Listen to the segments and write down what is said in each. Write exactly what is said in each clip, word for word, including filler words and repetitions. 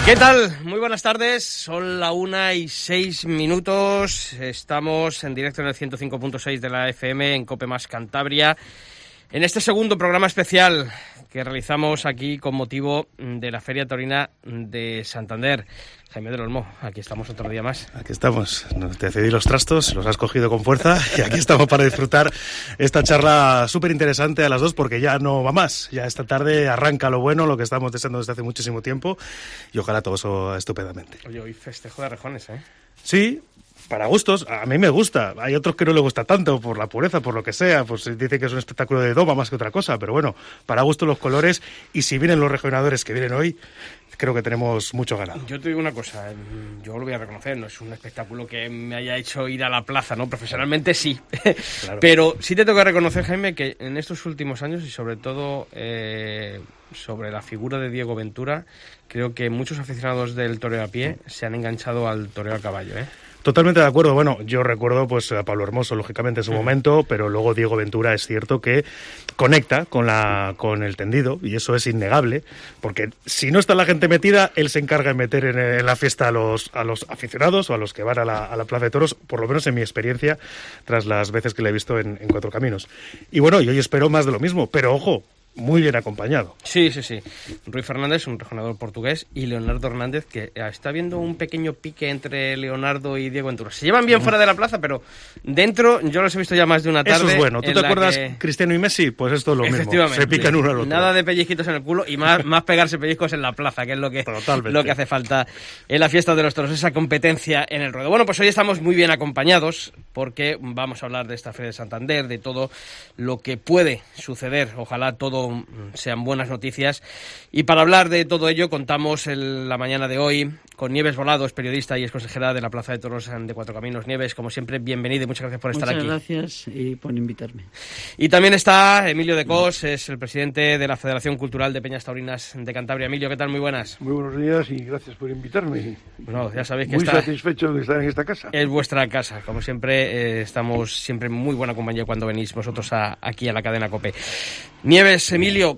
¿Qué tal? Muy buenas tardes, son la una y seis minutos, estamos en directo en el ciento cinco punto seis de la F M en Cope Más Cantabria, en este segundo programa especial que realizamos aquí con motivo de la Feria Taurina de Santander. Jaime del Olmo, aquí estamos otro día más. Aquí estamos, te cedí los trastos, los has cogido con fuerza y aquí estamos para disfrutar esta charla súper interesante a las dos porque ya no va más. Ya esta tarde arranca lo bueno, lo que estamos deseando desde hace muchísimo tiempo y ojalá todo eso estupendamente. Oye, hoy festejo de rejones, ¿eh? Sí. Para gustos, a mí me gusta. Hay otros que no le gusta tanto, por la pureza, por lo que sea. Pues dice que es un espectáculo de doma más que otra cosa. Pero bueno, para gusto los colores. Y si vienen los regionadores que vienen hoy, creo que tenemos mucho ganado. Yo te digo una cosa, yo lo voy a reconocer, no es un espectáculo que me haya hecho ir a la plaza, ¿no? Profesionalmente sí. Claro. Pero sí te tengo que reconocer, Jaime, que en estos últimos años y sobre todo eh, sobre la figura de Diego Ventura, creo que muchos aficionados del toreo a pie se han enganchado al toreo a caballo, ¿eh? Totalmente de acuerdo. Bueno, yo recuerdo pues a Pablo Hermoso, lógicamente, en su mm. momento, pero luego Diego Ventura es cierto que conecta con la con el tendido, y eso es innegable, porque si no está la gente metida, él se encarga de meter en, en la fiesta a los a los aficionados o a los que van a la, a la Plaza de Toros, por lo menos en mi experiencia, tras las veces que le he visto en, en Cuatro Caminos. Y bueno, yo hoy espero más de lo mismo, pero ojo, muy bien acompañado. Sí, sí, sí. Rui Fernández, un regionador portugués, y Leonardo Hernández, que está viendo un pequeño pique entre Leonardo y Diego Ventura. Se llevan bien mm. fuera de la plaza, pero dentro yo los he visto ya más de una tarde. Eso es bueno. ¿Tú te acuerdas que... Cristiano y Messi? Pues esto es lo mismo. Se pican uno al otro. Nada de pellizquitos en el culo y más, más pegarse pellizcos en la plaza, que es lo que, lo que hace falta en la fiesta de los toros, esa competencia en el ruedo. Bueno, pues hoy estamos muy bien acompañados porque vamos a hablar de esta Feria de Santander, de todo lo que puede suceder. Ojalá todo sean buenas noticias. Y para hablar de todo ello contamos en la mañana de hoy con Nieves Volados, periodista y exconsejera de la Plaza de Toros de Cuatro Caminos. Nieves, como siempre, bienvenida y muchas gracias por estar muchas aquí. Muchas gracias y por invitarme. Y también está Emilio de Cos, es el presidente de la Federación Cultural de Peñas Taurinas de Cantabria. Emilio, ¿qué tal? Muy buenas. Muy buenos días y gracias por invitarme. Bueno, ya sabéis que muy está, satisfecho de estar en esta casa. Es vuestra casa. Como siempre, eh, estamos siempre en muy buena compañía cuando venís vosotros a, aquí a la cadena COPE. Nieves, Emilio,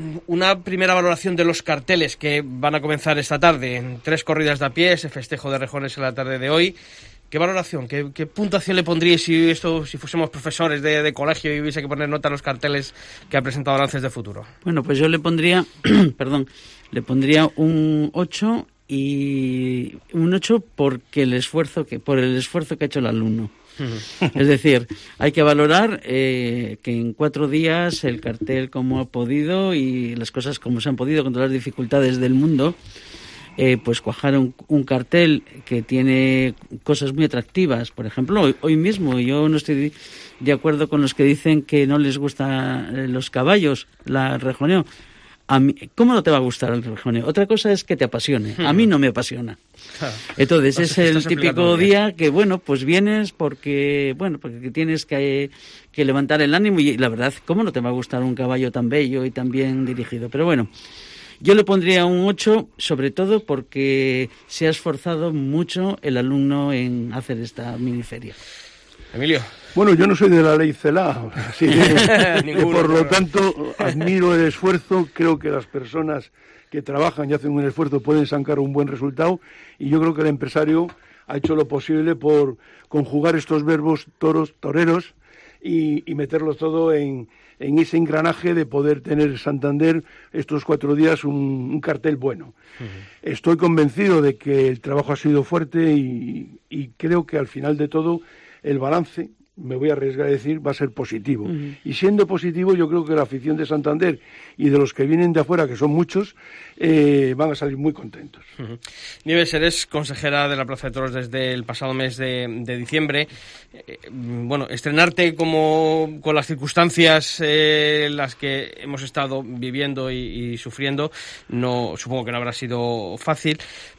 una primera valoración de los carteles que van a comenzar esta tarde. En tres corridas de a pie, ese festejo de rejones en la tarde de hoy. ¿Qué valoración, qué, qué puntuación le pondríais si esto, si fuésemos profesores de, de colegio y hubiese que poner nota a los carteles que ha presentado Lances de Futuro? Bueno, pues yo le pondría, perdón, le pondría un ocho y un ocho porque el esfuerzo que por el esfuerzo que ha hecho el alumno. Es decir, hay que valorar eh, que en cuatro días el cartel como ha podido y las cosas como se han podido con todas las dificultades del mundo, eh, pues cuajar un, un cartel que tiene cosas muy atractivas. Por ejemplo, hoy, hoy mismo yo no estoy de acuerdo con los que dicen que no les gustan los caballos, la rejoneo. A mí, ¿cómo no te va a gustar el rejoneo? Otra cosa es que te apasione. A mí no me apasiona. Entonces es el típico día que, bueno, pues vienes porque, bueno, porque tienes que, que levantar el ánimo y la verdad, ¿cómo no te va a gustar un caballo tan bello y tan bien dirigido? Pero bueno, yo le pondría un ocho, sobre todo porque se ha esforzado mucho el alumno en hacer esta miniferia. Emilio. Bueno, yo no soy de la ley CELA, así que, Ninguno, por lo tanto admiro el esfuerzo. Creo que las personas que trabajan y hacen un esfuerzo pueden sacar un buen resultado y yo creo que el empresario ha hecho lo posible por conjugar estos verbos toros, toreros y, y meterlo todo en, en ese engranaje de poder tener Santander estos cuatro días un, un cartel bueno. Uh-huh. Estoy convencido de que el trabajo ha sido fuerte y, y creo que al final de todo el balance, me voy a arriesgar a decir, va a ser positivo. Uh-huh. Y siendo positivo, yo creo que la afición de Santander y de los que vienen de afuera, que son muchos, eh, van a salir muy contentos. Uh-huh. Nieves, eres consejera de la Plaza de Toros desde el pasado mes de, de diciembre. Eh, bueno, estrenarte como con las circunstancias eh, en las que hemos estado viviendo y, y sufriendo, no, supongo que no habrá sido fácil.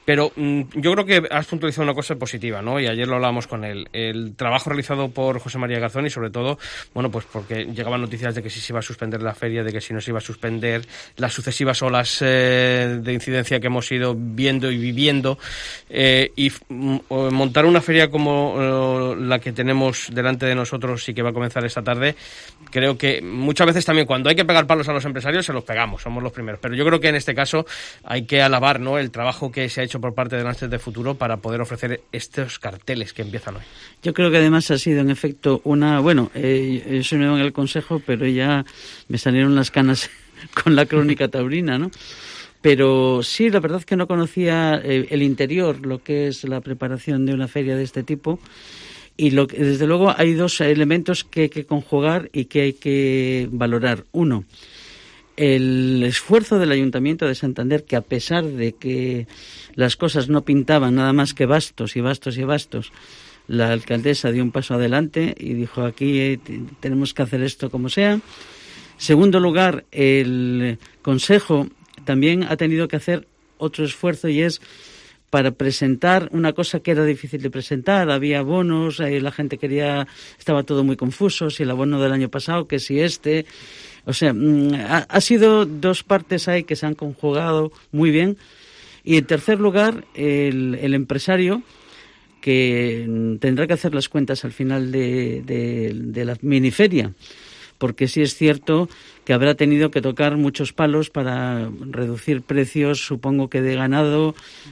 Pero mmm, yo creo que has puntualizado una cosa positiva, ¿no? Y ayer lo hablábamos con él. El trabajo realizado por José María Garzón y sobre todo, bueno, pues porque llegaban noticias de que si se iba a suspender la feria, de que si no se iba a suspender, las sucesivas olas eh, de incidencia que hemos ido viendo y viviendo, eh, y m- montar una feria como eh, la que tenemos delante de nosotros y que va a comenzar esta tarde, creo que muchas veces también cuando hay que pegar palos a los empresarios se los pegamos, somos los primeros, pero yo creo que en este caso hay que alabar, ¿no?, el trabajo que se ha hecho por parte de Násteres de Futuro para poder ofrecer estos carteles que empiezan hoy. Yo creo que además ha sido en efecto una, bueno, eh, yo soy nuevo en el Consejo, pero ya me salieron las canas con la crónica taurina, ¿no? Pero sí, la verdad es que no conocía eh, el interior, lo que es la preparación de una feria de este tipo. Y lo que, desde luego hay dos elementos que hay que conjugar y que hay que valorar. Uno, el esfuerzo del Ayuntamiento de Santander, que a pesar de que las cosas no pintaban nada más que bastos y bastos y bastos, la alcaldesa dio un paso adelante y dijo aquí eh, tenemos que hacer esto como sea. Segundo lugar, el Consejo también ha tenido que hacer otro esfuerzo y es para presentar una cosa que era difícil de presentar. Había bonos, eh, la gente quería, estaba todo muy confuso, si el abono del año pasado, que si este. O sea, mm, ha, ha sido dos partes ahí que se han conjugado muy bien. Y en tercer lugar, el, el empresario, que tendrá que hacer las cuentas al final de, de, de la miniferia, porque sí es cierto que habrá tenido que tocar muchos palos para reducir precios, supongo que de ganado,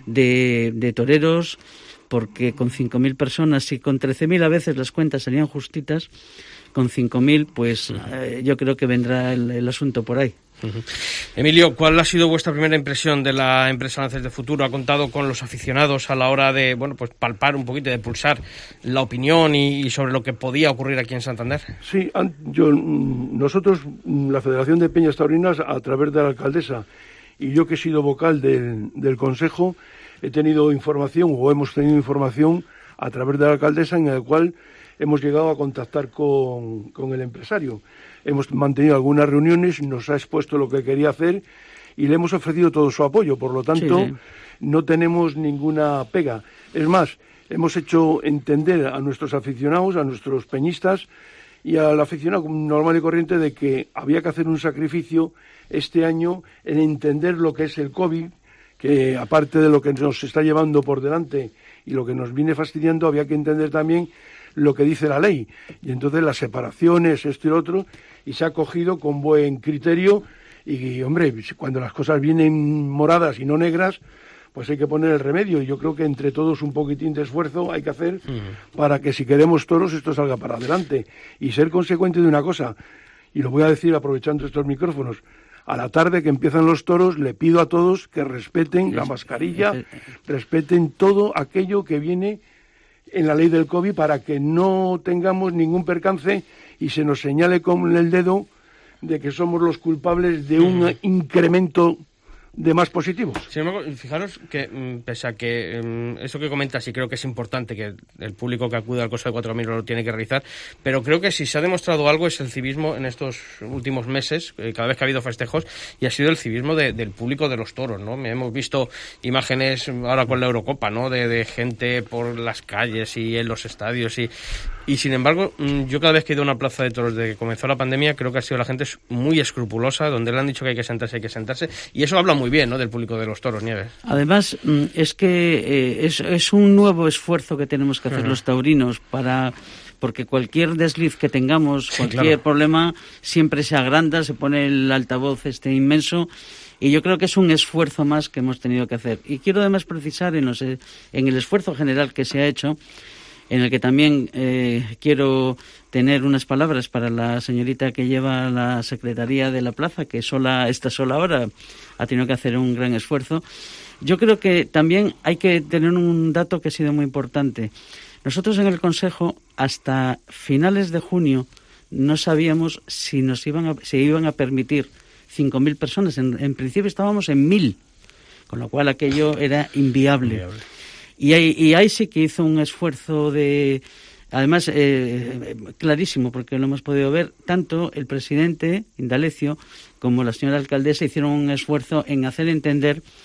de, de toreros, porque con cinco mil personas y con trece mil a veces las cuentas salían justitas, con cinco mil pues eh, yo creo que vendrá el, el asunto por ahí. Uh-huh. Emilio, ¿cuál ha sido vuestra primera impresión de la empresa Násteres de Futuro? ¿Ha contado con los aficionados a la hora de, bueno, pues palpar un poquito, de pulsar la opinión y, y sobre lo que podía ocurrir aquí en Santander? Sí, yo, nosotros, la Federación de Peñas Taurinas, a través de la alcaldesa, y yo que he sido vocal del, del Consejo, he tenido información, o hemos tenido información a través de la alcaldesa, en el cual hemos llegado a contactar con, con el empresario. Hemos mantenido algunas reuniones, nos ha expuesto lo que quería hacer y le hemos ofrecido todo su apoyo. Por lo tanto, sí, sí. no tenemos ninguna pega. Es más, hemos hecho entender a nuestros aficionados, a nuestros peñistas y al aficionado normal y corriente de que había que hacer un sacrificio este año en entender lo que es el COVID, que aparte de lo que nos está llevando por delante y lo que nos viene fastidiando, había que entender también lo que dice la ley. Y entonces las separaciones, esto y lo otro, y se ha cogido con buen criterio. Y, hombre, cuando las cosas vienen moradas y no negras, pues hay que poner el remedio. Y yo creo que entre todos un poquitín de esfuerzo hay que hacer uh-huh. para que si queremos toros esto salga para adelante. Y ser consecuente de una cosa, y lo voy a decir aprovechando estos micrófonos, a la tarde que empiezan los toros le pido a todos que respeten la mascarilla, respeten todo aquello que viene en la ley del COVID para que no tengamos ningún percance y se nos señale con el dedo de que somos los culpables de un mm. incremento de más positivos. Sin embargo, fijaros que, pese a que um, eso que comentas, y creo que es importante que el público que acude al Coso de Cuatro Mil lo tiene que realizar, pero creo que si se ha demostrado algo es el civismo en estos últimos meses, eh, cada vez que ha habido festejos, y ha sido el civismo de, del público de los toros, ¿no? Hemos visto imágenes ahora con la Eurocopa, ¿no? De, de gente por las calles y en los estadios, y, y sin embargo, yo cada vez que he ido a una plaza de toros desde que comenzó la pandemia, creo que ha sido la gente muy escrupulosa, donde le han dicho que hay que sentarse, hay que sentarse, y eso habla muy bien, ¿no?, del público de los toros, Nieves. Además, es que eh, es, es un nuevo esfuerzo que tenemos que hacer uh-huh. los taurinos para... porque cualquier desliz que tengamos, cualquier sí, claro. problema, siempre se agranda, se pone el altavoz este inmenso, y yo creo que es un esfuerzo más que hemos tenido que hacer. Y quiero además precisar en, los, en el esfuerzo general que se ha hecho, en el que también eh, quiero tener unas palabras para la señorita que lleva la secretaría de la plaza, que sola está sola ahora, ha tenido que hacer un gran esfuerzo. Yo creo que también hay que tener un dato que ha sido muy importante. Nosotros en el Consejo, hasta finales de junio, no sabíamos si nos iban a, si iban a permitir cinco mil personas. En, en principio estábamos en mil, con lo cual aquello era inviable. inviable. Y ahí, y ahí sí que hizo un esfuerzo de... Además, eh, clarísimo, porque lo hemos podido ver, tanto el presidente Indalecio como la señora alcaldesa hicieron un esfuerzo en hacer entender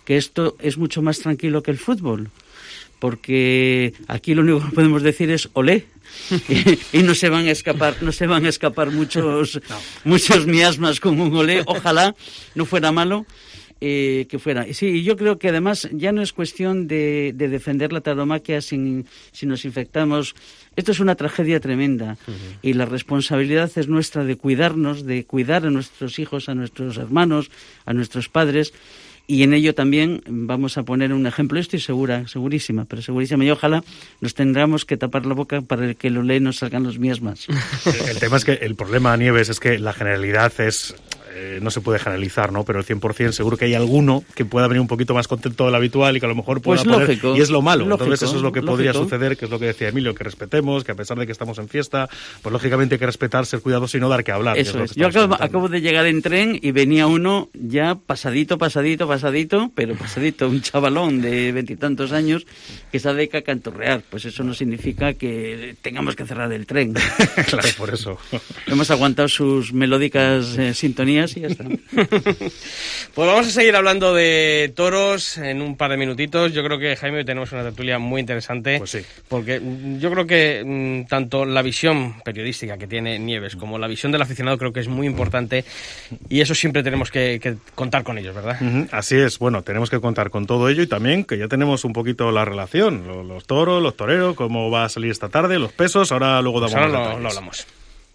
que esto es mucho más tranquilo que el fútbol, porque aquí lo único que podemos decir es olé. y, y no se van a escapar no se van a escapar muchos no. muchos miasmas con un olé. Ojalá no fuera malo eh, que fuera. Sí, yo creo que además ya no es cuestión de, de defender la tauromaquia sin, si nos infectamos. Esto es una tragedia tremenda, uh-huh. y la responsabilidad es nuestra de cuidarnos, de cuidar a nuestros hijos, a nuestros hermanos, a nuestros padres. Y en ello también vamos a poner un ejemplo, estoy segura, segurísima, pero segurísima, y ojalá nos tendremos que tapar la boca para que el olé nos salgan los miasmas. El tema es que el problema, Nieves, es que la generalidad es... Eh, no se puede generalizar, ¿no? Pero el cien por ciento seguro que hay alguno que pueda venir un poquito más contento de lo habitual y que a lo mejor pueda pues poner... lógico, y es lo malo. lógico, Entonces eso es lo que lógico. podría suceder, que es lo que decía Emilio, que respetemos, que a pesar de que estamos en fiesta, pues lógicamente hay que respetar, ser cuidadosos y no dar que hablar. Eso que es. es. Yo acabo, acabo de llegar en tren y venía uno ya pasadito, pasadito, pasadito, pero pasadito, un chavalón de veintitantos años que se dedica a canturrear. Pues eso no significa que tengamos que cerrar el tren. Claro, por eso. Hemos aguantado sus melódicas eh, sintonías y ya está. Pues vamos a seguir hablando de toros en un par de minutitos. Yo creo que, Jaime, hoy tenemos una tertulia muy interesante. Pues sí. Porque yo creo que mmm, tanto la visión periodística que tiene Nieves como la visión del aficionado creo que es muy importante, y eso siempre tenemos que, que contar con ellos, ¿verdad? Uh-huh. Así es. Bueno, tenemos que contar con todo ello, y también que ya tenemos un poquito la relación. Los, los toros, los toreros, cómo va a salir esta tarde, los pesos. Ahora luego damos pues ahora los lo, lo hablamos.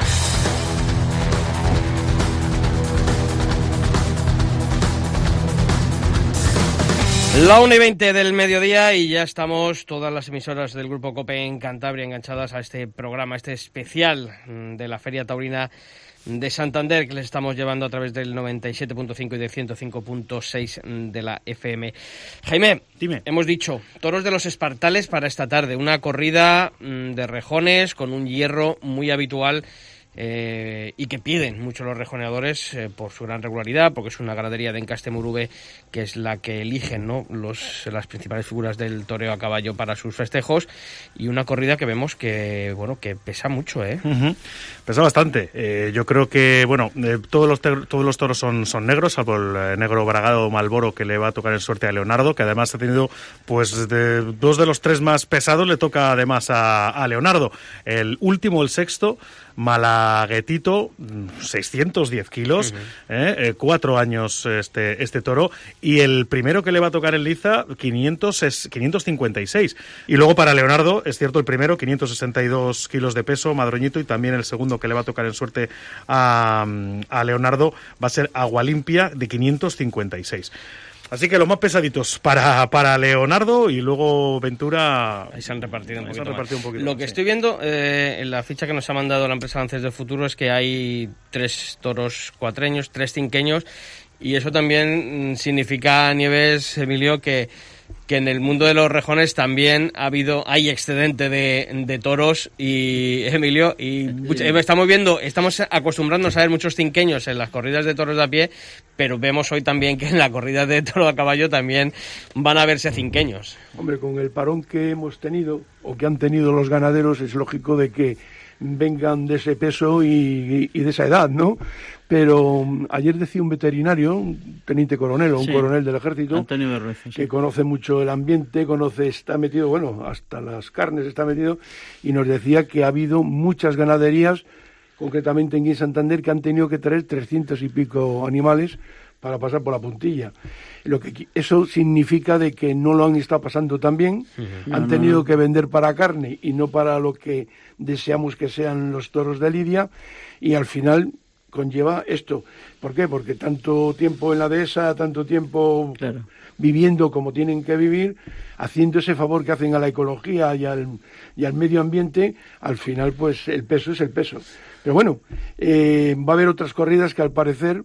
La una y veinte del mediodía, y ya estamos todas las emisoras del Grupo COPE en Cantabria enganchadas a este programa, este especial de la Feria Taurina de Santander, que les estamos llevando a través del noventa y siete punto cinco y del ciento cinco punto seis de la F M. Jaime, dime. Hemos dicho, toros de los Espartales para esta tarde, una corrida de rejones con un hierro muy habitual. Eh, y que piden mucho los rejoneadores eh, por su gran regularidad, porque es una ganadería de Encaste Murube que es la que eligen, ¿no?, los, las principales figuras del toreo a caballo para sus festejos, y una corrida que vemos que, bueno, que pesa mucho, ¿eh? Uh-huh. Pesa bastante. Eh, yo creo que, bueno, eh, todos los te- todos los toros son, son negros, salvo el eh, negro Bragado Malboro, que le va a tocar en suerte a Leonardo, que además ha tenido, pues, de, dos de los tres más pesados le toca además a, a Leonardo. El último, el sexto, Malaguetito, seiscientos diez kilos, uh-huh. eh, eh, cuatro años este, este toro, y el primero que le va a tocar en liza, quinientos, quinientos cincuenta y seis. Y luego para Leonardo, es cierto, el primero, quinientos sesenta y dos kilos de peso, madroñito, y también el segundo que le va a tocar en suerte a, a Leonardo va a ser Agua Limpia, de quinientos cincuenta y seis. Así que los más pesaditos para, para Leonardo, y luego Ventura... Ahí se han repartido un poquito, repartido más. un poquito Lo más, que sí. estoy viendo eh, en la ficha que nos ha mandado la empresa Lances del Futuro es que hay tres toros cuatreños, tres cinqueños, y eso también significa, Nieves, Emilio, que... que en el mundo de los rejones también ha habido, hay excedente de, de toros, y Emilio, y mucha, estamos viendo, estamos acostumbrándonos a ver muchos cinqueños en las corridas de toros de a pie, pero vemos hoy también que en la corrida de toro a caballo también van a verse cinqueños. Hombre, con el parón que hemos tenido, o que han tenido los ganaderos, es lógico de que vengan de ese peso y, y de esa edad, ¿no? Pero um, ayer decía un veterinario, un teniente coronel o un sí, coronel del ejército, Antonio Berruezo, sí. que conoce mucho el ambiente, conoce, está metido, bueno, hasta las carnes está metido, y nos decía que ha habido muchas ganaderías, concretamente en Santander, que han tenido que traer trescientos y pico animales para pasar por la puntilla. Lo que eso significa de que no lo han estado pasando tan bien, uh-huh. han no, tenido no, no. que vender para carne y no para lo que deseamos que sean los toros de lidia, y al final conlleva esto. ¿Por qué? Porque tanto tiempo en la dehesa, tanto tiempo claro. viviendo como tienen que vivir, haciendo ese favor que hacen a la ecología y al, y al medio ambiente, al final pues el peso es el peso. Pero bueno, eh, va a haber otras corridas que al parecer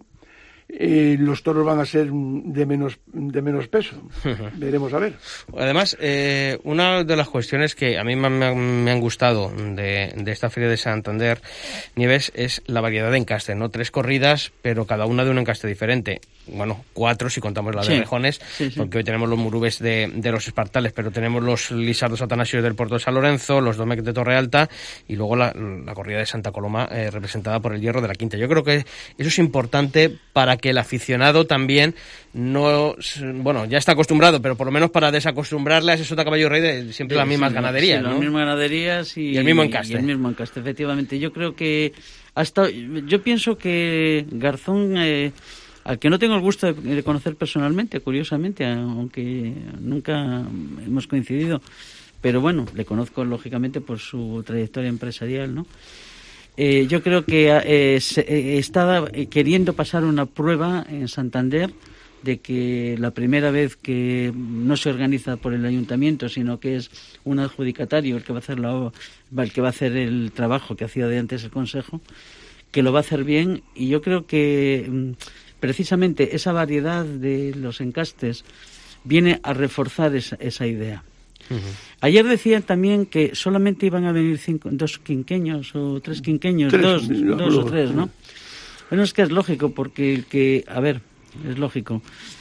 Eh, los toros van a ser de menos de menos peso. Veremos a ver. Además, eh, una de las cuestiones que a mí me, me, me han gustado de, de esta Feria de Santander, Nieves, es la variedad de encastes, ¿no? Tres corridas, pero cada una de un encaste diferente. Bueno, cuatro si contamos la de sí, rejones, sí, sí. porque hoy tenemos los murubes de, de los Espartales, pero tenemos los Lisardos Atanasios del Puerto de San Lorenzo, los Domecq de Torre Alta, y luego la, la corrida de Santa Coloma, eh, representada por el hierro de la Quinta. Yo creo que eso es importante para a que el aficionado también no, bueno, ya está acostumbrado, pero por lo menos para desacostumbrarle a ese sota caballo rey de siempre sí, las mismas sí, ganaderías, sí, ¿no? Las mismas ganaderías y, y el mismo encaste. Y el mismo encaste, efectivamente. Yo creo que hasta, yo pienso que Garzón, eh, al que no tengo el gusto de, de conocer personalmente, curiosamente, aunque nunca hemos coincidido, pero bueno, le conozco lógicamente por su trayectoria empresarial, ¿no? Eh, yo creo que eh, se, eh, estaba queriendo pasar una prueba en Santander de que la primera vez que no se organiza por el ayuntamiento, sino que es un adjudicatario el que va a hacer la el que va a hacer el trabajo que hacía de antes el Consejo, que lo va a hacer bien, y yo creo que precisamente esa variedad de los encastes viene a reforzar esa, esa idea. Uh-huh. Ayer decían también que solamente iban a venir cinco, dos quinqueños o tres quinqueños, tres, dos, no, dos no, o tres, ¿no? Bueno, es que es lógico, porque que, a ver, es lógico.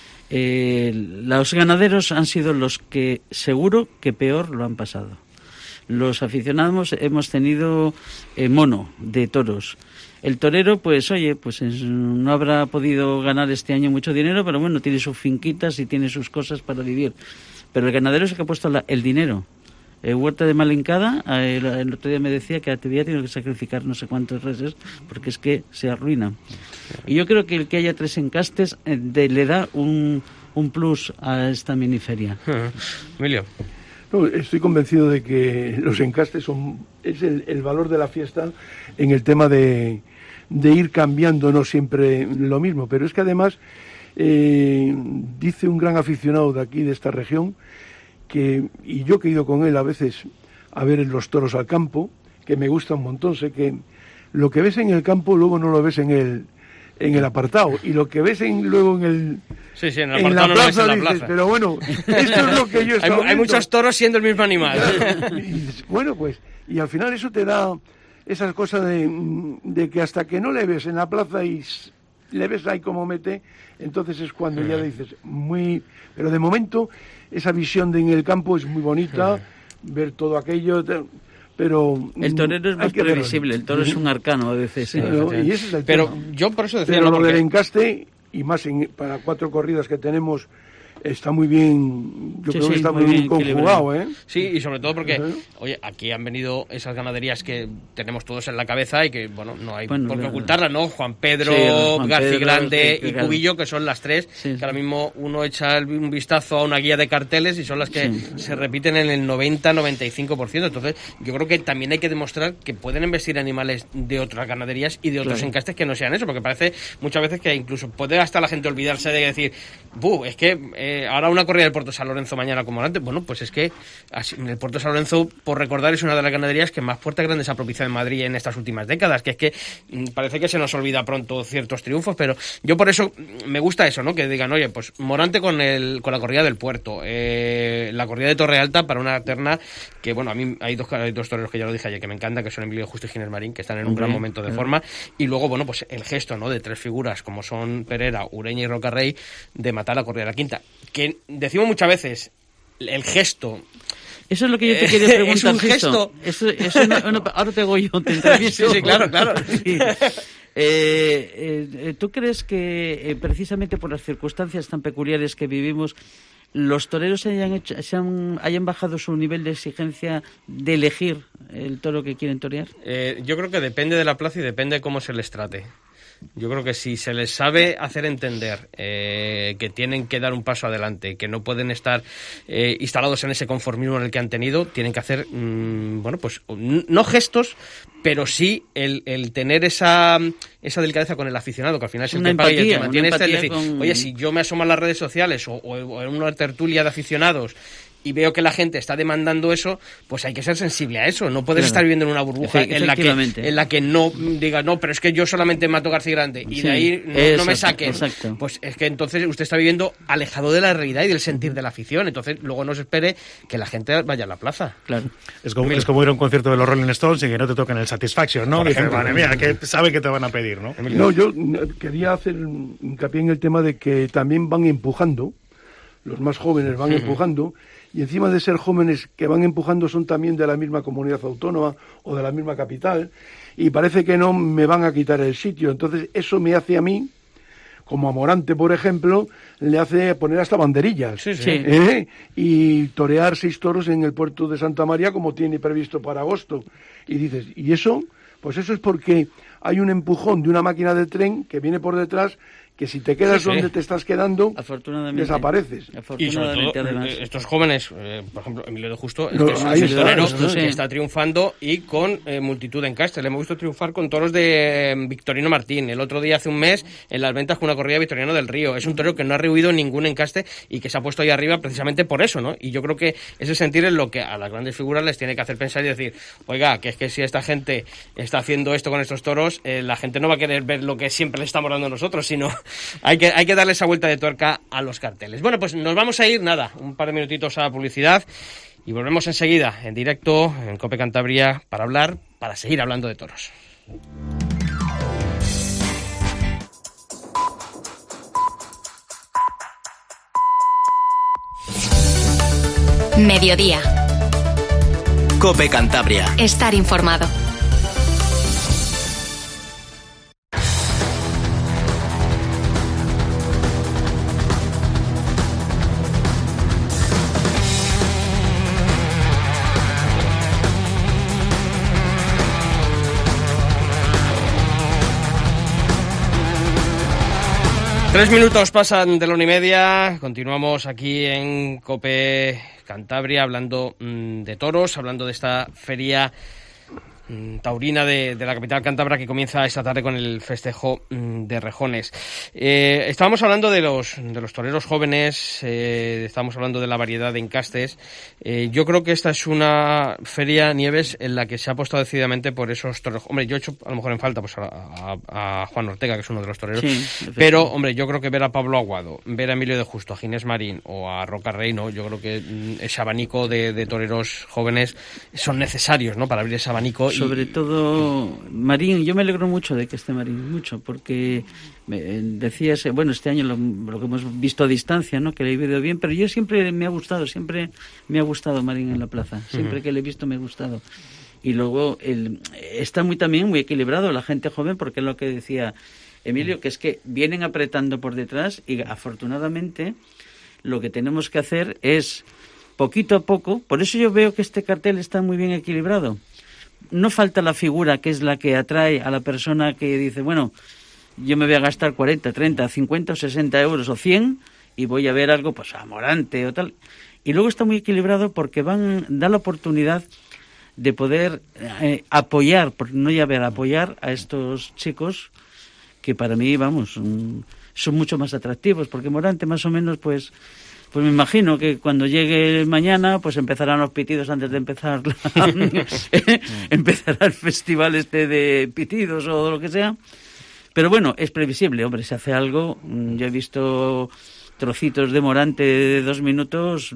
Eh, los ganaderos han sido los que seguro que peor lo han pasado. Los aficionados hemos tenido eh, mono de toros. El torero, pues oye, pues es, no habrá podido ganar este año mucho dinero, pero bueno, tiene sus finquitas y tiene sus cosas para vivir. Pero el ganadero es el que ha puesto la, el dinero. Eh, Huerta de Malincada, eh, el, el otro día me decía que a Tevía tiene que sacrificar no sé cuántos reses porque es que se arruina. Y yo creo que el que haya tres encastes eh, de, le da un, un plus a esta miniferia. Emilio. No, estoy convencido de que los encastes son es el, el valor de la fiesta en el tema de, de ir cambiando, no siempre lo mismo. Pero es que además, eh, dice un gran aficionado de aquí, de esta región, que, y yo que he ido con él a veces a ver los toros al campo, que me gusta un montón, sé que lo que ves en el campo luego no lo ves en el en el apartado, y lo que ves en, luego en el sí, sí, en, el en la no plaza, en la dices, plaza. Pero bueno, esto es lo que yo hay, hay muchos toros siendo el mismo animal. Y dices, bueno, pues, y al final eso te da esas cosas de, de que hasta que no le ves en la plaza y le ves ahí como mete, entonces es cuando ya dices, muy... Pero de momento, esa visión de en el campo es muy bonita, ver todo aquello... Pero el torero es más previsible, el toro es un arcano a veces. Sí, pero, y ese es el pero tema. yo por eso decía... Pero no, lo porque... del encaste, y más en, para cuatro corridas que tenemos... Está muy bien, yo sí, creo sí, que está muy muy bien conjugado, ¿eh? Sí, y sobre todo porque, ¿Sí? oye, aquí han venido esas ganaderías que tenemos todos en la cabeza y que, bueno, no hay bueno, por qué claro. ocultarlas, ¿no? Juan Pedro, sí, Juan García Pedro, Grande sí, y claro. Cubillo, que son las tres, sí, sí. que ahora mismo uno echa un vistazo a una guía de carteles y son las que sí. se repiten en el noventa a noventa y cinco por ciento. Entonces, yo creo que también hay que demostrar que pueden embestir animales de otras ganaderías y de otros claro. encastes que no sean eso, porque parece muchas veces que incluso puede hasta la gente olvidarse de decir, buh, es que eh, ahora una corrida del Puerto San Lorenzo mañana como antes. Bueno, pues es que así, el Puerto San Lorenzo, por recordar, es una de las ganaderías que más puertas grandes ha propiciado en Madrid en estas últimas décadas, que es que mm, parece que se nos olvida pronto ciertos triunfos, pero yo por eso me gusta eso, ¿no? Que digan, oye, pues Morante con el con la corrida del Puerto, eh, la corrida de Torre Alta para una terna que, bueno, a mí hay dos, hay dos toreros que ya lo dije ayer que me encantan, que son Emilio Justo y Ginés Marín, que están en un Hombre, gran momento de claro. forma, y luego, bueno, pues el gesto, ¿no? De tres figuras como son Pereira, Ureña y Rocarrey, de matar la corrida de la quinta, que decimos muchas veces el gesto. Eso es lo que yo te quería preguntar. Es un gesto. Eso, eso no, no, ahora te hago yo, te entrevisto. Sí, sí, claro, claro. Sí. Eh, eh, ¿Tú crees que eh, precisamente por las circunstancias tan peculiares que vivimos, los toreros hayan, hecho, se han, hayan bajado su nivel de exigencia de elegir el toro que quieren torear? Eh, yo creo que depende de la plaza y depende de cómo se les trate. Yo creo que si se les sabe hacer entender eh, que tienen que dar un paso adelante, que no pueden estar eh, instalados en ese conformismo en el que han tenido, tienen que hacer, mmm, bueno, pues no gestos, pero sí el, el tener esa, esa delicadeza con el aficionado, que al final es el una que paga y el que empatía, mantiene este, es decir, con... oye, si yo me asomo a las redes sociales o, o, o en una tertulia de aficionados y veo que la gente está demandando eso, pues hay que ser sensible a eso. No puedes claro. estar viviendo en una burbuja Efe- en la que en la que no digas, no, pero es que yo solamente mato García Grande y sí, de ahí no, exacto, no me saquen. Exacto. Pues es que entonces usted está viviendo alejado de la realidad y del sentir de la afición. Entonces luego no se espere que la gente vaya a la plaza. Claro. Es como, es como ir a un concierto de los Rolling Stones y que no te toquen el Satisfaction, ¿no? Dices, madre mía, que sabe que te van a pedir, ¿no? No, yo quería hacer hincapié en el tema de que también van empujando, los más jóvenes van uh-huh. empujando. Y encima de ser jóvenes que van empujando son también de la misma comunidad autónoma o de la misma capital y parece que no me van a quitar el sitio. Entonces eso me hace a mí como a Morante, por ejemplo, le hace poner hasta banderillas. Sí, sí. ¿eh? Y torear seis toros en el puerto de Santa María como tiene previsto para agosto. Y dices, ¿y eso? Pues eso es porque hay un empujón de una máquina de tren que viene por detrás, que si te quedas sí, sí. donde te estás quedando, desapareces. Y sobre todo, además. estos jóvenes, eh, por ejemplo, Emilio de Justo, no, es, es un torero no, sí. que está triunfando y con eh, multitud en encastes. Le hemos visto triunfar con toros de eh, Victorino Martín. El otro día, hace un mes, en las ventas con una corrida de Victoriano del Río. Es un torero que no ha rehuido ningún encaste y que se ha puesto ahí arriba precisamente por eso, ¿no? Y yo creo que ese sentir es lo que a las grandes figuras les tiene que hacer pensar y decir, oiga, que es que si esta gente está haciendo esto con estos toros, eh, la gente no va a querer ver lo que siempre le estamos dando nosotros, sino Hay que, hay que darle esa vuelta de tuerca a los carteles. Bueno, pues nos vamos a ir, nada, un par de minutitos a la publicidad y volvemos enseguida en directo en COPE Cantabria para hablar, para seguir hablando de toros. Mediodía. COPE Cantabria. Estar informado. Tres minutos pasan de la una y media, continuamos aquí en COPE Cantabria hablando mmm, de toros, hablando de esta feria mmm, taurina de, de la capital cántabra que comienza esta tarde con el festejo mmm, de rejones. Eh, estábamos hablando de los, de los toreros jóvenes, eh, estábamos hablando de la variedad de encastes. Eh, yo creo que esta es una feria, Nieves, en la que se ha apostado decididamente por esos toreros. Hombre, yo he hecho a lo mejor en falta pues a, a, a Juan Ortega, que es uno de los toreros, sí, pero, hombre, yo creo que ver a Pablo Aguado, ver a Emilio de Justo, a Ginés Marín o a Roca Rey, ¿no? Yo creo que ese abanico de, de toreros jóvenes son necesarios, ¿no?, para abrir ese abanico. Sobre y... todo Marín, yo me alegro mucho de que esté Marín, mucho, porque decías, bueno, este año lo, lo que hemos visto a distancia, ¿no?, que le he ido bien, pero yo siempre me ha gustado, siempre me ha gustado Marín en la plaza, siempre uh-huh. que le he visto me ha gustado. Y luego el, está muy también muy equilibrado la gente joven, porque es lo que decía Emilio, que es que vienen apretando por detrás y afortunadamente lo que tenemos que hacer es poquito a poco, por eso yo veo que este cartel está muy bien equilibrado. No falta la figura que es la que atrae a la persona que dice, bueno, yo me voy a gastar cuarenta, treinta, cincuenta o sesenta euros o cien y voy a ver algo, pues a Morante o tal. Y luego está muy equilibrado porque van da la oportunidad de poder eh, apoyar, no ya ver, apoyar a estos chicos que para mí, vamos, son, son mucho más atractivos, porque Morante más o menos, pues... Pues me imagino que cuando llegue mañana, pues empezarán los pitidos antes de empezar la, empezará el festival este de pitidos o lo que sea. Pero bueno, es previsible, hombre, se hace algo. Yo he visto trocitos de Morante de dos minutos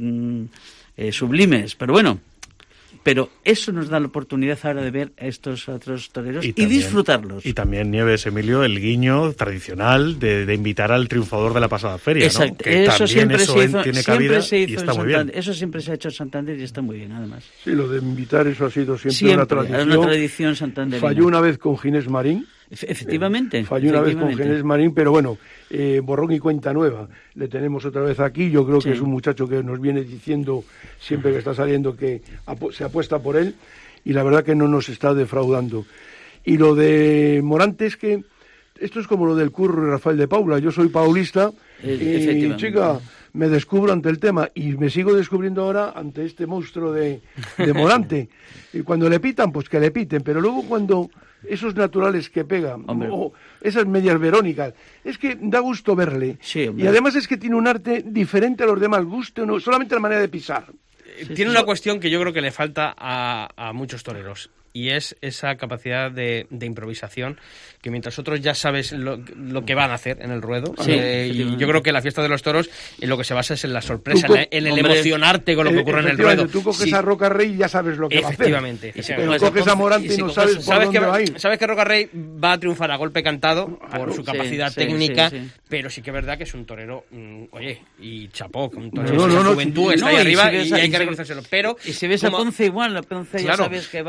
eh, sublimes, pero bueno. Pero eso nos da la oportunidad ahora de ver a estos otros toreros y, y también, disfrutarlos. Y también, Nieves, Emilio, el guiño tradicional de, de invitar al triunfador de la pasada feria, exacto. ¿no? Que eso siempre eso se hizo, tiene siempre cabida se hizo y está en muy bien. Eso siempre se ha hecho en Santander y está muy bien, además. Sí, lo de invitar, eso ha sido siempre, siempre una tradición. una tradición santanderina. Falló una vez con Ginés Marín. Efectivamente. Eh, falló una vez con Ginés Marín, pero bueno, eh, borrón y cuenta nueva. Le tenemos otra vez aquí. Yo creo que sí. Es un muchacho que nos viene diciendo siempre que está saliendo que apu- se apuesta por él y la verdad que no nos está defraudando. Y lo de Morante es que esto es como lo del Curro y Rafael de Paula. Yo soy paulista eh, y, chica, me descubro ante el tema y me sigo descubriendo ahora ante este monstruo de, de Morante. Y cuando le pitan, pues que le piten, pero luego cuando... esos naturales que pegan, hombre. O esas medias verónicas, es que da gusto verle. Sí, y además es que tiene un arte diferente a los demás, guste o no, solamente la manera de pisar. Sí, tiene sí. una cuestión que yo creo que le falta a, a muchos toreros, y es esa capacidad de, de improvisación, que mientras otros ya sabes lo, lo que van a hacer en el ruedo, sí, eh, y yo creo que la fiesta de los toros en lo que se basa es en la sorpresa, en, la, en el hombre, emocionarte con lo que ocurre en el ruedo. Tú coges sí. a Roca Rey y ya sabes lo que va a hacer. Efectivamente. Pero coges a Morante y, si y no coges, sabes por sabes dónde que, va a ir. Sabes que Roca Rey va a triunfar a golpe cantado claro, por su capacidad sí, técnica, sí, sí. pero sí que es verdad que es un torero, mmm, oye, y chapó, un torero no, no, de no, juventud, no, está no, ahí arriba y, y, y hay que reconocérselo. Pero y si ves a Ponce igual, la Ponce claro, ya sabes que va... Pero solo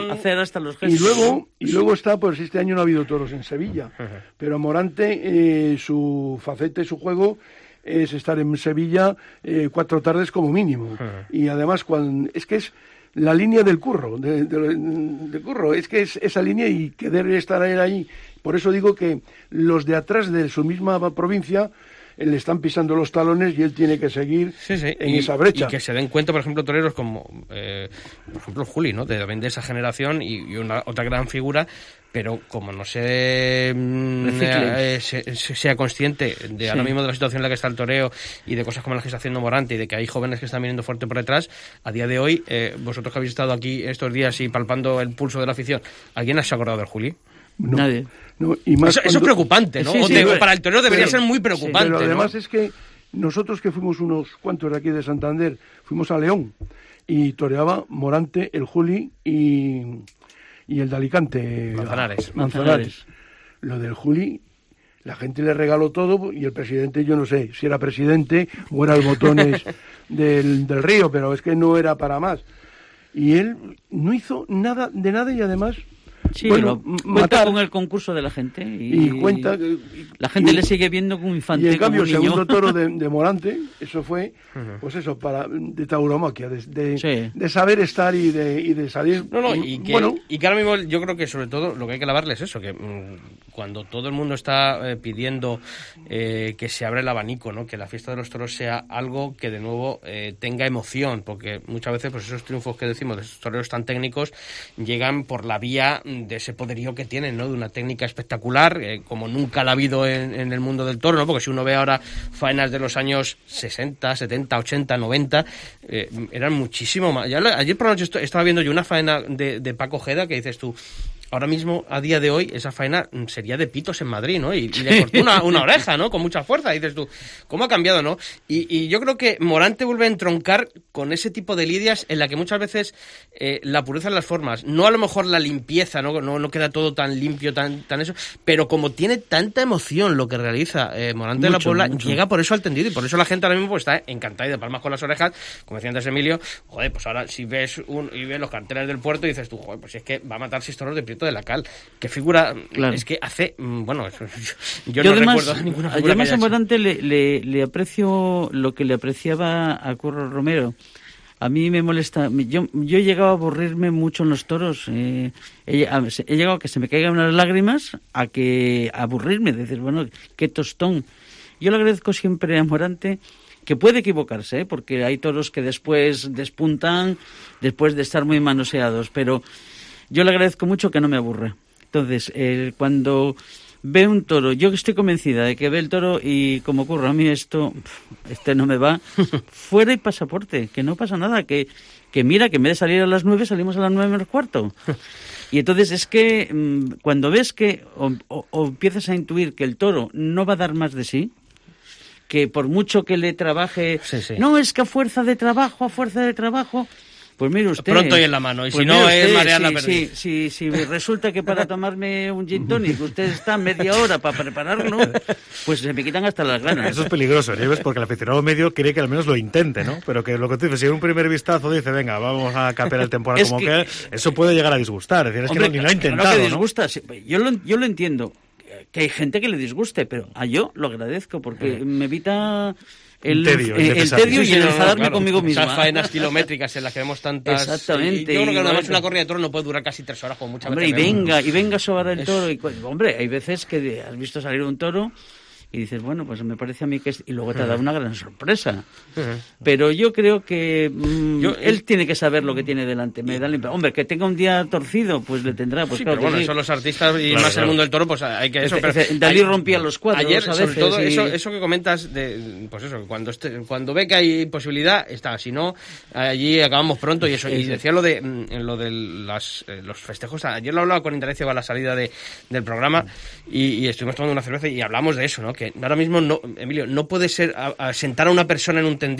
León... hacer hasta los gestos. Y luego, y luego está, pues este año no ha habido toros en Sevilla, uh-huh. pero Morante, eh, su faceta y su juego es estar en Sevilla eh, cuatro tardes como mínimo. Uh-huh. Y además, cuando, es que es la línea del curro, de, de, de curro, es que es esa línea y que debe estar él ahí. Por eso digo que los de atrás de su misma provincia le están pisando los talones y él tiene que seguir sí, sí. en y, esa brecha. Y que se den cuenta, por ejemplo, toreros como, eh, por ejemplo, Juli, ¿no? De, de esa generación y, y una otra gran figura, pero como no se, eh, se, se sea consciente de sí. ahora mismo de la situación en la que está el toreo y de cosas como la gestación no Morante y de que hay jóvenes que están viniendo fuerte por detrás, a día de hoy, eh, vosotros que habéis estado aquí estos días y palpando el pulso de la afición, ¿alguien se ha acordado del Juli? No, Nadie. No, y más eso, cuando... eso es preocupante, ¿no? Sí, sí, de, pero, para el toreo debería pero, ser muy preocupante. Pero además ¿no? es que nosotros que fuimos unos cuantos de aquí de Santander, fuimos a León y toreaba Morante, el Juli y, y el de Alicante. Manzanares. Manzanares. Manzanares. Lo del Juli, la gente le regaló todo y el presidente, yo no sé si era presidente o era el botones del, del Río, pero es que no era para más. Y él no hizo nada de nada y además... Sí, bueno, pero cuenta con el concurso de la gente y, y cuenta y, la gente y, le sigue viendo como infante. Y en cambio, como el segundo niño. toro de, de Morante, eso fue, uh-huh. pues eso, para de tauromaquia, de, de, sí. de saber estar y de, y de salir. No, no, y que, bueno, y que ahora mismo yo creo que sobre todo lo que hay que lavarle es eso, que mmm, cuando todo el mundo está eh, pidiendo eh, que se abra el abanico, ¿no? Que la fiesta de los toros sea algo que de nuevo eh, tenga emoción, porque muchas veces pues esos triunfos que decimos de esos toreros tan técnicos llegan por la vía de ese poderío que tienen, ¿no? De una técnica espectacular, eh, como nunca la ha habido en, en el mundo del toro, ¿no? Porque si uno ve ahora faenas de los años sesenta, setenta, ochenta, noventa, eh, eran muchísimo más. Ya, ayer por la noche est- estaba viendo yo una faena de, de Paco Ojeda que dices tú, ahora mismo, a día de hoy, esa faena sería de pitos en Madrid, ¿no? Y, y le cortó una, una oreja, ¿no? Con mucha fuerza. Y dices tú, ¿cómo ha cambiado, no? Y, y yo creo que Morante vuelve a entroncar con ese tipo de lidias en la que muchas veces eh, la pureza en las formas, no a lo mejor la limpieza, ¿no? No, no queda todo tan limpio, tan, tan eso, pero como tiene tanta emoción lo que realiza eh, Morante mucho, de la Puebla, mucho. Llega por eso al tendido y por eso la gente ahora mismo pues, está encantada y de palmas con las orejas, como decía antes Emilio, joder, pues ahora si ves un, y ves los carteles del puerto y dices tú, joder, pues es que va a matar seis toros de Prieto de la Cal. ¿Qué figura? Claro. Es que hace... Bueno, yo, yo no además, recuerdo ninguna figura. Yo además a Morante le, le, le aprecio lo que le apreciaba a Curro Romero. A mí me molesta... Yo, yo he llegado a aburrirme mucho en los toros. Eh, he, he llegado a que se me caigan unas lágrimas, a que a aburrirme. Decir, bueno, qué tostón. Yo le agradezco siempre a Morante... que puede equivocarse, ¿eh? Porque hay toros que después despuntan después de estar muy manoseados, pero yo le agradezco mucho que no me aburre. Entonces, eh, cuando ve un toro, yo estoy convencida de que ve el toro y como ocurre a mí esto, este no me va, fuera y pasaporte, que no pasa nada, que, que mira, que en vez de salir a las nueve, salimos a las nueve menos cuarto. Y entonces es que mmm, cuando ves que, o, o, o empiezas a intuir que el toro no va a dar más de sí, que por mucho que le trabaje, sí, sí. no, es que a fuerza de trabajo, a fuerza de trabajo, pues mire usted... Pronto y en la mano, y pues si no usted, es marear sí, la perdiz. Sí, sí, sí, resulta que para tomarme un gin tonic usted está media hora para prepararlo, pues se me quitan hasta las ganas. Eso es peligroso, ¿no? Porque el aficionado medio quiere que al menos lo intente, ¿no? Pero que lo que tú dices, si en un primer vistazo dice, venga, vamos a capear el temporal como que, que, eso puede llegar a disgustar. Es decir, es hombre, que no, ni lo ha intentado, no, que disgusta, ¿no? Yo lo, yo lo entiendo, que hay gente que le disguste, pero a yo lo agradezco porque sí. me evita... El tedio, el, el tedio y el enfadarme claro, conmigo misma. Esas faenas kilométricas en las que vemos tantas... Exactamente. Y yo creo que además una corrida de toro no puede durar casi tres horas, como muchas hombre, veces. Y venga, y venga a sobar el toro. Y, hombre, hay veces que has visto salir un toro y dices, bueno, pues me parece a mí que es... Y luego te ha dado una gran sorpresa. Pero yo creo que mmm, yo, él es... tiene que saber lo que tiene delante. Me da la impresión. Hombre, que tenga un día torcido, pues le tendrá. Pues sí, claro pero bueno, sí. eso los artistas y claro, más claro. el mundo del toro, pues hay que... Eso, pero, Dalí rompía los cuadros ayer, a veces. sobre todo, y... eso, eso que comentas, de pues eso, cuando este, cuando ve que hay posibilidad, está. Si no, allí acabamos pronto y eso. Y decía lo de lo de las, los festejos. Ayer lo hablaba con Indalecio a la salida de, del programa y, y estuvimos tomando una cerveza y hablamos de eso, ¿no? Que ahora mismo no... Emilio, no puede ser a, a sentar a una persona en un tendido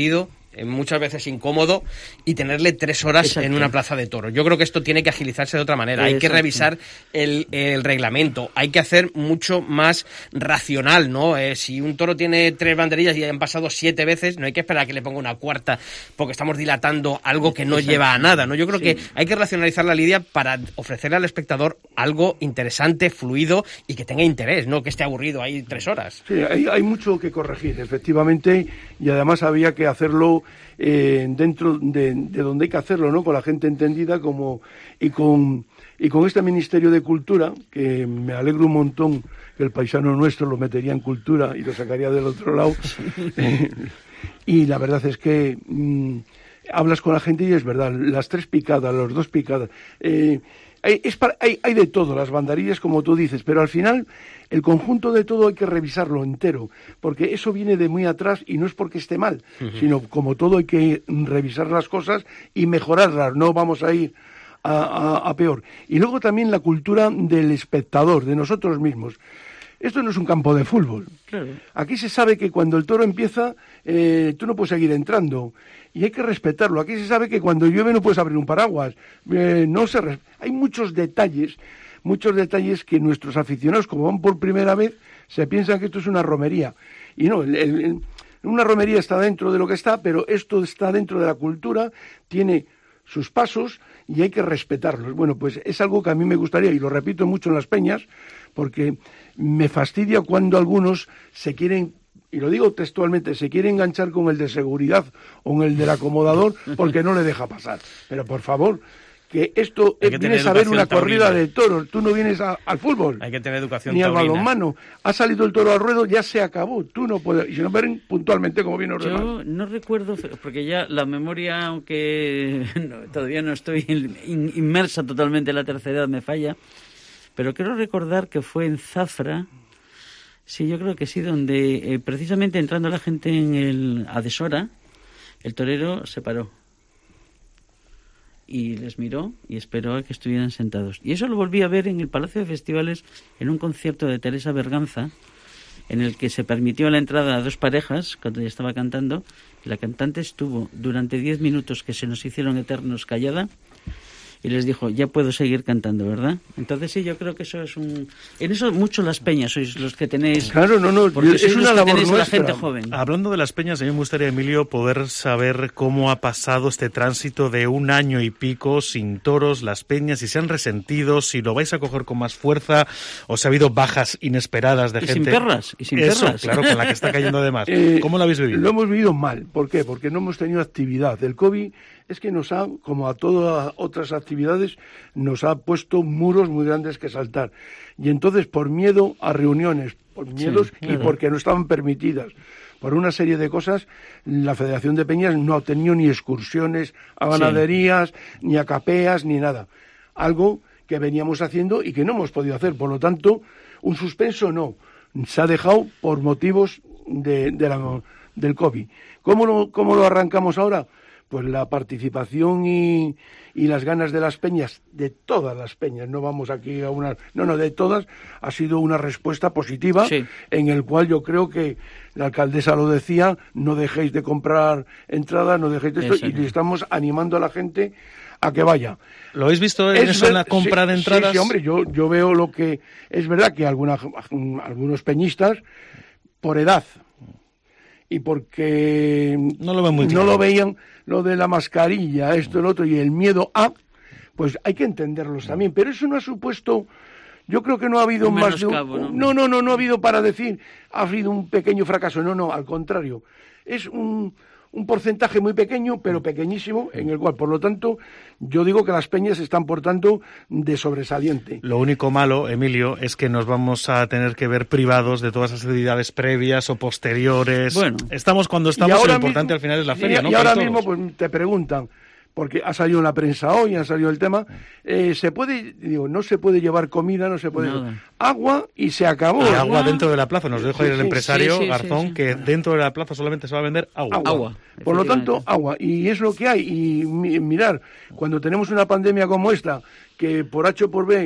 eh, muchas veces incómodo, y tenerle tres horas Exacto. en una plaza de toros. Yo creo que esto tiene que agilizarse de otra manera. Exacto. Hay que revisar el, el reglamento, hay que hacer mucho más racional, ¿no? Eh, si un toro tiene tres banderillas y han pasado siete veces, no hay que esperar a que le ponga una cuarta porque estamos dilatando algo que no Exacto. lleva a nada, ¿no? Yo creo sí. que hay que racionalizar la lidia para ofrecerle al espectador algo interesante, fluido y que tenga interés, no que esté aburrido ahí tres horas. Sí, hay, hay mucho que corregir, efectivamente, y además había que hacerlo eh, dentro de, de donde hay que hacerlo, ¿no? Con la gente entendida como y con y con este Ministerio de Cultura, que me alegro un montón que el paisano nuestro lo metería en cultura y lo sacaría del otro lado. eh, y la verdad es que mmm, hablas con la gente y es verdad, las tres picadas, las dos picadas, eh, hay, es para, hay, hay de todo, las banderillas como tú dices, pero al final el conjunto de todo hay que revisarlo entero, porque eso viene de muy atrás y no es porque esté mal, uh-huh. sino como todo hay que revisar las cosas y mejorarlas, no vamos a ir a, a, a peor. Y luego también la cultura del espectador, de nosotros mismos. Esto no es un campo de fútbol. Claro. Aquí se sabe que cuando el toro empieza, eh, tú no puedes seguir entrando. Y hay que respetarlo. Aquí se sabe que cuando llueve no puedes abrir un paraguas. Eh, no se res... Hay muchos detalles, muchos detalles que nuestros aficionados, como van por primera vez, se piensan que esto es una romería. Y no, el, el, una romería está dentro de lo que está, pero esto está dentro de la cultura, tiene sus pasos y hay que respetarlos. Bueno, pues es algo que a mí me gustaría, y lo repito mucho en las peñas, porque me fastidia cuando algunos se quieren, y lo digo textualmente, se quieren enganchar con el de seguridad o con el del acomodador porque no le deja pasar. Pero por favor, que esto que vienes a ver una corrida taurina. de toros, tú no vienes a, al fútbol. Hay que tener educación ni taurina. al balonmano. Ha salido el toro al ruedo, ya se acabó. Tú no puedes. Y si no ven puntualmente como viene ordenado. Yo no recuerdo, porque ya la memoria, aunque no, todavía no estoy in, inmersa totalmente en la tercera edad, me falla. Pero quiero recordar que fue en Zafra, sí, yo creo que sí, donde eh, precisamente entrando la gente en el Adesora, el torero se paró y les miró y esperó a que estuvieran sentados. Y eso lo volví a ver en el Palacio de Festivales, en un concierto de Teresa Berganza, en el que se permitió la entrada a dos parejas cuando ella estaba cantando. La cantante estuvo durante diez minutos, que se nos hicieron eternos, callada, y les dijo, ya puedo seguir cantando, ¿verdad? Entonces sí, yo creo que eso es un... En eso mucho las peñas sois los que tenéis... Claro, no, no, es una labor nuestra. La gente joven. Hablando de las peñas, a mí me gustaría, Emilio, poder saber cómo ha pasado este tránsito de un año y pico sin toros, las peñas, si se han resentido, si lo vais a coger con más fuerza, o si ha habido bajas inesperadas de y gente... sin perras, y sin eso, perras. Claro, con la que está cayendo además. Eh, ¿Cómo lo habéis vivido? Lo hemos vivido mal. ¿Por qué? Porque no hemos tenido actividad. El COVID es que nos ha, como a todas otras actividades, nos ha puesto muros muy grandes que saltar. Y entonces, por miedo a reuniones, por miedos sí, claro. y porque no estaban permitidas, por una serie de cosas, la Federación de Peñas no ha tenido ni excursiones a ganaderías, sí. ni a capeas, ni nada. Algo que veníamos haciendo y que no hemos podido hacer. Por lo tanto, un suspenso no. Se ha dejado por motivos de, de la, del COVID. ¿Cómo lo, cómo lo arrancamos ahora? Pues la participación y, y las ganas de las peñas, de todas las peñas, no vamos aquí a una... No, no, de todas, ha sido una respuesta positiva, sí. en el cual yo creo que la alcaldesa lo decía, no dejéis de comprar entradas, no dejéis de esto, Eso. y le estamos animando a la gente a que vaya. ¿Lo habéis visto en, eso, en la compra sí, de entradas? Sí, sí, hombre, yo, yo veo lo que... Es verdad que alguna, algunos peñistas, por edad, y porque no lo, ven muy no lo veían, lo de la mascarilla, esto, el otro, y el miedo a, pues hay que entenderlos también. Pero eso no ha supuesto, yo creo que no ha habido un más de un, cabo, ¿no? no, no, no, no ha habido para decir, ha habido un pequeño fracaso, no, no, al contrario. Es un, un porcentaje muy pequeño, pero pequeñísimo, en el cual, por lo tanto, yo digo que las peñas se están portando de sobresaliente. Lo único malo, Emilio, es que nos vamos a tener que ver privados de todas las actividades previas o posteriores. Bueno, estamos cuando estamos, y lo importante mismo, al final es la feria, y, ¿no? Y ahora mismo pues te preguntan, porque ha salido en la prensa hoy, ha salido el tema, eh, se puede, digo, no se puede llevar comida, no se puede... Nada. Agua y se acabó. Y agua dentro de la plaza, nos dijo ayer sí, el empresario sí, sí, Garzón, sí, sí. que dentro de la plaza solamente se va a vender agua. Agua. agua. Por lo tanto, agua. Y es lo que hay. Y mirar, cuando tenemos una pandemia como esta, que por H o por B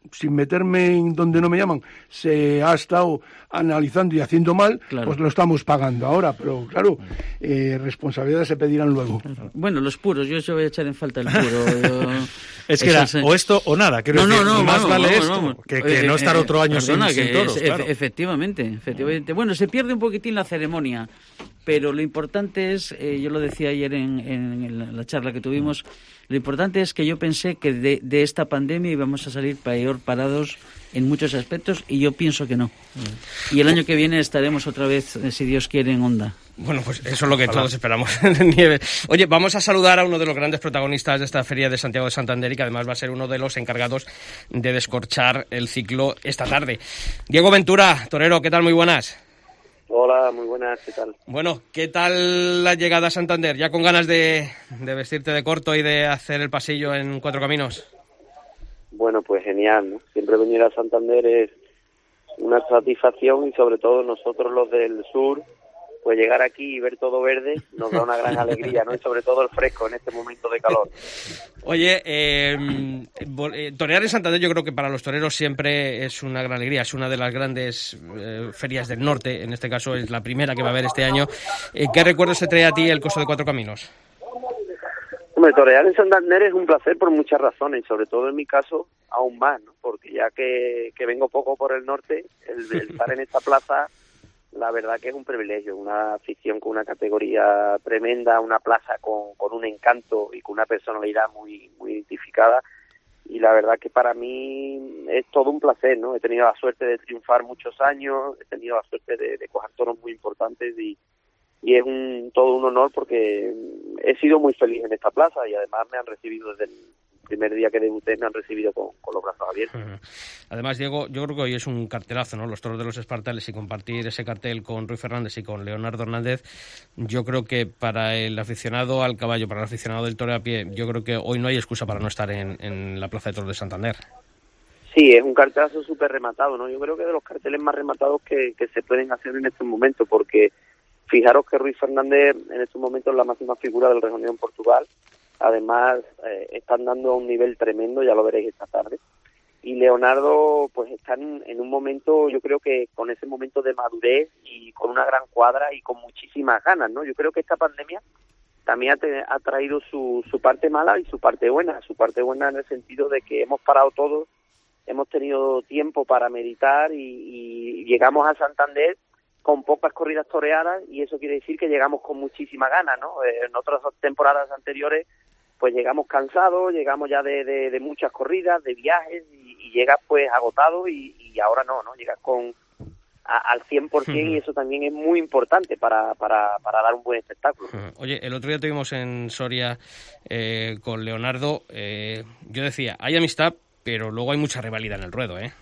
sin meterme en donde no me llaman, se ha estado analizando y haciendo mal, claro. Pues lo estamos pagando ahora, pero claro, eh, responsabilidades se pedirán luego. Claro. Bueno, los puros, yo se voy a echar en falta el puro. Yo... es que era es... o esto o nada, quiero no, decir, no, no, más vamos, vale vamos, esto vamos. que, que eh, no estar otro año perdona, sin, sin toros, es, claro. Efectivamente, efectivamente. Bueno, se pierde un poquitín la ceremonia, pero lo importante es, eh, yo lo decía ayer en, en, en la charla que tuvimos, lo importante es que yo pensé que de, de esta pandemia íbamos a salir peor parados en muchos aspectos y yo pienso que no. Y el año que viene estaremos otra vez, si Dios quiere, en onda. Bueno, pues eso es lo que Ojalá. Todos esperamos, Nieves. Oye, vamos a saludar a uno de los grandes protagonistas de esta Feria de Santiago de Santander y que además va a ser uno de los encargados de descorchar el ciclo esta tarde. Diego Ventura, torero, ¿qué tal? Muy buenas. Hola, muy buenas, ¿qué tal? Bueno, ¿qué tal la llegada a Santander? ¿Ya con ganas de, de vestirte de corto y de hacer el pasillo en Cuatro Caminos? Bueno, pues genial, ¿no? Siempre venir a Santander es una satisfacción y sobre todo nosotros los del sur, pues llegar aquí y ver todo verde nos da una gran alegría, ¿no? Y sobre todo el fresco en este momento de calor. Oye, eh, eh, torear en Santander yo creo que para los toreros siempre es una gran alegría, es una de las grandes eh, ferias del norte, en este caso es la primera que va a haber este año. Eh, ¿Qué recuerdos te trae a ti el coso de Cuatro Caminos? Hombre, torear en Santander es un placer por muchas razones, sobre todo en mi caso aún más, ¿no? Porque ya que, que vengo poco por el norte, el, el estar en esta plaza, la verdad que es un privilegio, una afición con una categoría tremenda, una plaza con, con un encanto y con una personalidad muy, muy identificada, y la verdad que para mí es todo un placer, ¿no? He tenido la suerte de triunfar muchos años, he tenido la suerte de, de coger toros muy importantes y y es un todo un honor porque he sido muy feliz en esta plaza y además me han recibido desde el primer día que debuté, me han recibido con, con los brazos abiertos. Además, Diego, yo creo que hoy es un cartelazo, ¿no? Los toros de los Espartales, y compartir ese cartel con Ruy Fernández y con Leonardo Hernández, yo creo que para el aficionado al caballo, para el aficionado del toro a pie, yo creo que hoy no hay excusa para no estar en, en la Plaza de Toros de Santander. Sí, es un cartelazo súper rematado, ¿no? Yo creo que de los carteles más rematados que, que se pueden hacer en estos momentos, porque fijaros que Ruy Fernández en estos momentos es la máxima figura del rejoneo en Portugal. Además, eh, están dando a un nivel tremendo, ya lo veréis esta tarde. Y Leonardo, pues están en un momento, yo creo que con ese momento de madurez y con una gran cuadra y con muchísimas ganas, ¿no? Yo creo que esta pandemia también ha, te, ha traído su, su parte mala y su parte buena. Su parte buena en el sentido de que hemos parado todos, hemos tenido tiempo para meditar y, y llegamos a Santander con pocas corridas toreadas, y eso quiere decir que llegamos con muchísima ganas, ¿no? Eh, en otras temporadas anteriores, pues llegamos cansados, llegamos ya de, de, de muchas corridas, de viajes, y, y llegas pues agotado, y, y ahora no, ¿no? Llegas con a, al cien por ciento, y eso también es muy importante para, para, para dar un buen espectáculo. Oye, el otro día tuvimos en Soria eh, con Leonardo, eh, yo decía, hay amistad, pero luego hay mucha rivalidad en el ruedo, ¿eh?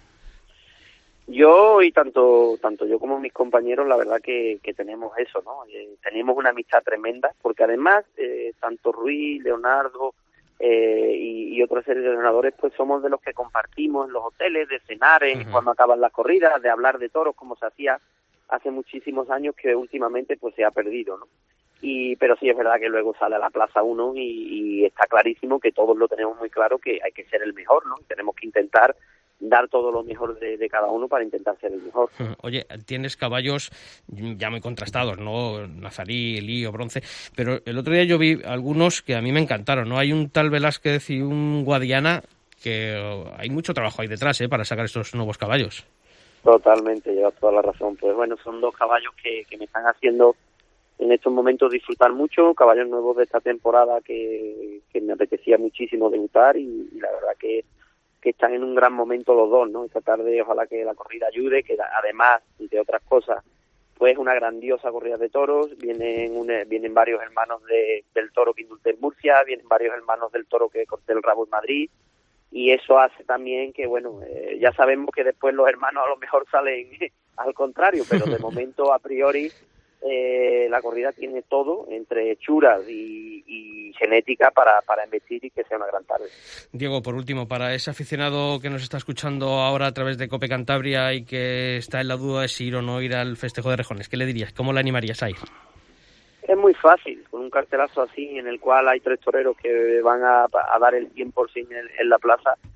Yo y tanto tanto yo como mis compañeros, la verdad que, que tenemos eso, ¿no? Eh, tenemos una amistad tremenda, porque además, eh, tanto Ruiz, Leonardo eh, y, y otra serie de entrenadores, pues somos de los que compartimos en los hoteles, de cenar uh-huh. cuando acaban las corridas, de hablar de toros, como se hacía hace muchísimos años, que últimamente pues se ha perdido, ¿no? Y pero sí es verdad que luego sale a la Plaza uno y, y está clarísimo que todos lo tenemos muy claro, que hay que ser el mejor, ¿no? Tenemos que intentar dar todo lo mejor de, de cada uno para intentar ser el mejor. Oye, tienes caballos ya muy contrastados, ¿no? Nazarí, Lío, Bronce, pero el otro día yo vi algunos que a mí me encantaron, ¿no? Hay un tal Velázquez y un Guadiana que hay mucho trabajo ahí detrás, ¿eh? Para sacar estos nuevos caballos. Totalmente, llevas toda la razón. Pues bueno, son dos caballos que, que me están haciendo en estos momentos disfrutar mucho, caballos nuevos de esta temporada que, que me apetecía muchísimo debutar y, y la verdad que que están en un gran momento los dos, ¿no? Esta tarde ojalá que la corrida ayude, que además, entre otras cosas, pues una grandiosa corrida de toros, vienen una, vienen varios hermanos de, del toro que indulté en Murcia, vienen varios hermanos del toro que corté el rabo en Madrid, y eso hace también que, bueno, eh, ya sabemos que después los hermanos a lo mejor salen al contrario, pero de momento, a priori, eh, la corrida tiene todo, entre hechuras y, y genética para, para embestir y que sea una gran tarde. Diego, por último, para ese aficionado que nos está escuchando ahora a través de Cope Cantabria y que está en la duda de si ir o no ir al festejo de rejones, ¿qué le dirías? ¿Cómo le animarías a ir? Es muy fácil, con un cartelazo así en el cual hay tres toreros que van a, a dar el cien por ciento en, en la plaza.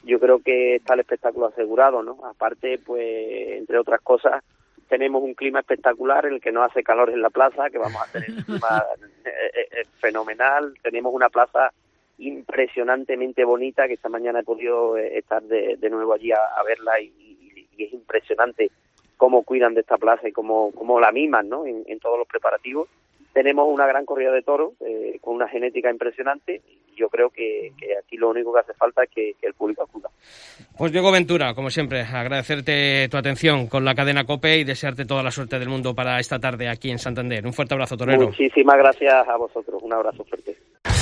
yo creo que está el espectáculo asegurado, ¿no? Aparte, pues, entre otras cosas, tenemos un clima espectacular en el que no hace calor en la plaza, que vamos a tener un clima fenomenal. Tenemos una plaza impresionantemente bonita, que esta mañana he podido estar de, de nuevo allí a, a verla y, y, y es impresionante cómo cuidan de esta plaza y cómo, cómo la miman, ¿no? En, en todos los preparativos. Tenemos una gran corrida de toros eh, con una genética impresionante y yo creo que, que aquí lo único que hace falta es que, que el público acuda. Pues Diego Ventura, como siempre, agradecerte tu atención con la cadena COPE y desearte toda la suerte del mundo para esta tarde aquí en Santander. Un fuerte abrazo, torero. Muchísimas gracias a vosotros. Un abrazo fuerte.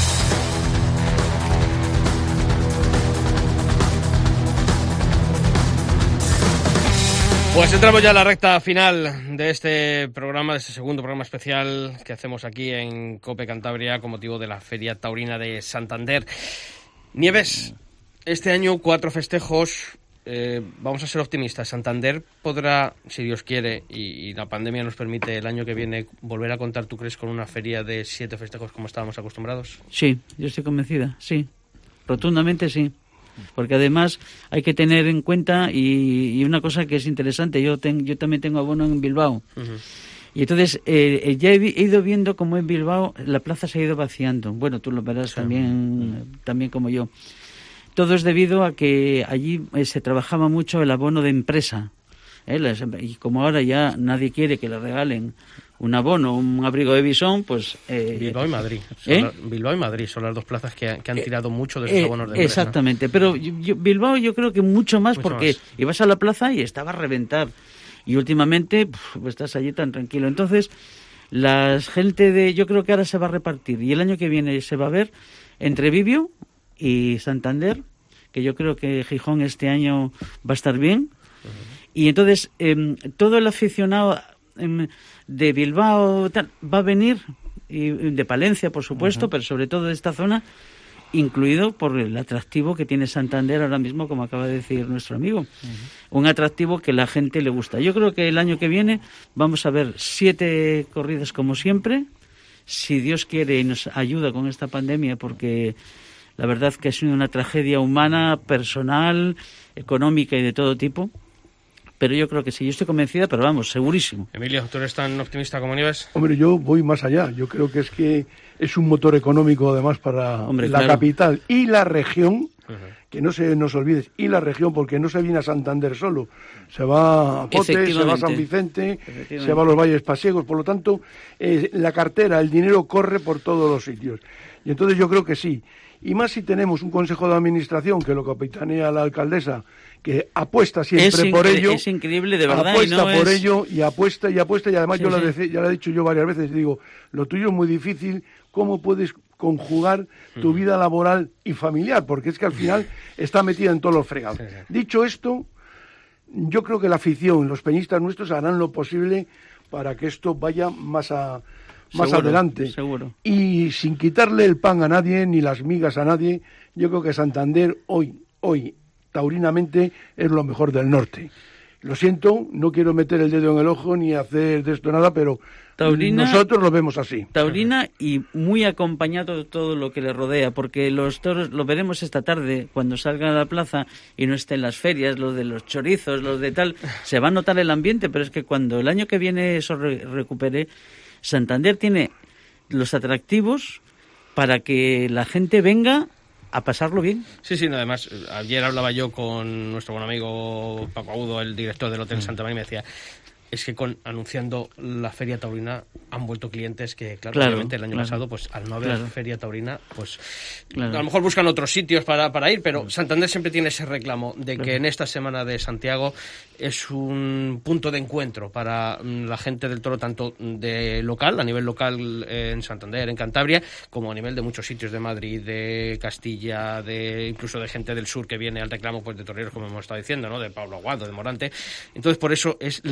Pues entramos ya a la recta final de este programa, de este segundo programa especial que hacemos aquí en COPE Cantabria con motivo de la Feria Taurina de Santander. Nieves, este año cuatro festejos, eh, vamos a ser optimistas. Santander podrá, si Dios quiere y, y la pandemia nos permite, el año que viene volver a contar, ¿tú crees, con una feria de siete festejos como estábamos acostumbrados? Sí, yo estoy convencida, sí, rotundamente sí. Porque además hay que tener en cuenta y, y una cosa que es interesante, yo ten, yo también tengo abono en Bilbao. Uh-huh. Y entonces eh, ya he, he ido viendo cómo en Bilbao la plaza se ha ido vaciando. Bueno, tú lo verás sí. también, uh-huh. también como yo. Todo es debido a que allí eh, se trabajaba mucho el abono de empresa. ¿eh? Las, y como ahora ya nadie quiere que le regalen un abono, un abrigo de bisón, pues... Eh, Bilbao y Madrid. ¿eh? La, Bilbao y Madrid son las dos plazas que, que han tirado mucho de sus eh, abonos de empresa. Exactamente, ¿no? Pero yo, yo, Bilbao yo creo que mucho más mucho porque más. Ibas a la plaza y estaba a reventar. Y últimamente pues estás allí tan tranquilo. Entonces, la gente de... Yo creo que ahora se va a repartir. Y el año que viene se va a ver entre Bibio y Santander, que yo creo que Gijón este año va a estar bien. Uh-huh. Y entonces, eh, todo el aficionado... Eh, de Bilbao tal, va a venir, y de Palencia por supuesto, uh-huh. pero sobre todo de esta zona, incluido por el atractivo que tiene Santander ahora mismo, como acaba de decir nuestro amigo. Uh-huh. Un atractivo que la gente le gusta. Yo creo que el año que viene vamos a ver siete corridas como siempre, si Dios quiere y nos ayuda con esta pandemia, porque la verdad que ha sido una tragedia humana, personal, económica y de todo tipo. Pero yo creo que sí, yo estoy convencida, pero vamos, segurísimo. Emilio, ¿tú eres tan optimista como Nieves? Hombre, yo voy más allá. Yo creo que es que es un motor económico además para Hombre, la claro. capital y la región, uh-huh. que no se nos olvides, y la región, porque no se viene a Santander solo. Se va a Potes, se va a San Vicente, se va a los Valles Pasiegos. Por lo tanto, eh, la cartera, el dinero corre por todos los sitios. Y entonces yo creo que sí. Y más si tenemos un consejo de administración que lo capitanea la alcaldesa, que apuesta siempre por ello. Es increíble, de verdad. Apuesta y no por es... ello y apuesta y apuesta. Y además sí, yo sí. Lo de, ya lo he dicho yo varias veces, digo, lo tuyo es muy difícil. ¿Cómo puedes conjugar tu mm. vida laboral y familiar? Porque es que al final está metida en todos los fregados. Sí, sí. Dicho esto, yo creo que la afición, los peñistas nuestros harán lo posible para que esto vaya más a... más seguro, adelante. Seguro. Y sin quitarle el pan a nadie, ni las migas a nadie, yo creo que Santander hoy, hoy, taurinamente, es lo mejor del norte. Lo siento, no quiero meter el dedo en el ojo ni hacer de esto nada, pero Taurina, nosotros lo vemos así. Taurina y muy acompañado de todo lo que le rodea, porque los toros lo veremos esta tarde cuando salgan a la plaza y no estén las ferias, los de los chorizos, los de tal, se va a notar el ambiente, pero es que cuando el año que viene eso re- recupere, Santander tiene los atractivos para que la gente venga a pasarlo bien. Sí, sí, no, además, ayer hablaba yo con nuestro buen amigo Paco Agudo, el director del Hotel Santa María, y me decía, es que con anunciando la Feria Taurina han vuelto clientes que, claro, claro obviamente el año claro, pasado, pues al no haber claro. Feria Taurina, pues claro. a lo mejor buscan otros sitios para, para ir, pero Santander siempre tiene ese reclamo de que en esta semana de Santiago es un punto de encuentro para la gente del toro, tanto de local, a nivel local en Santander, en Cantabria, como a nivel de muchos sitios de Madrid, de Castilla, de incluso de gente del sur que viene al reclamo pues de toreros, como hemos estado diciendo, ¿no? De Pablo Aguado, de Morante. Entonces, por eso es la importancia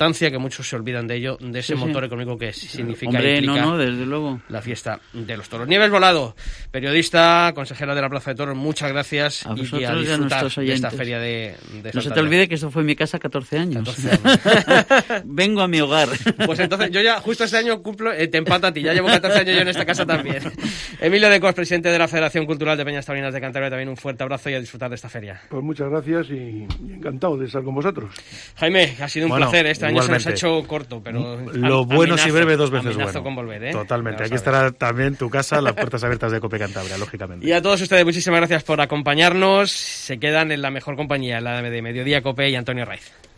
importancia, que muchos se olvidan de ello, de ese sí, motor sí. económico que significa Hombre, implica no, no, desde luego. la fiesta de los toros. Nieves Volado, periodista, consejera de la Plaza de Toros, muchas gracias a y a disfrutar de esta feria de, de No se te olvide que eso fue mi casa catorce años. catorce años. Vengo a mi hogar. Pues entonces yo ya justo este año cumplo, eh, te empato a ti, ya llevo catorce años yo en esta casa también. Emilio de Cos, presidente de la Federación Cultural de Peñas Taurinas de Cantabria, también un fuerte abrazo y a disfrutar de esta feria. Pues muchas gracias y, y encantado de estar con vosotros. Jaime, ha sido un bueno, placer, este igualmente. año se nos ha hecho corto, pero lo bueno si breve dos veces amenazo bueno. Con volver, ¿eh? Totalmente, aquí estará también tu casa, las puertas abiertas de Cope Cantabria, lógicamente. Y a todos ustedes, muchísimas gracias por acompañarnos, se quedan en la mejor compañía, la de Mediodía Cope y Antonio Raiz.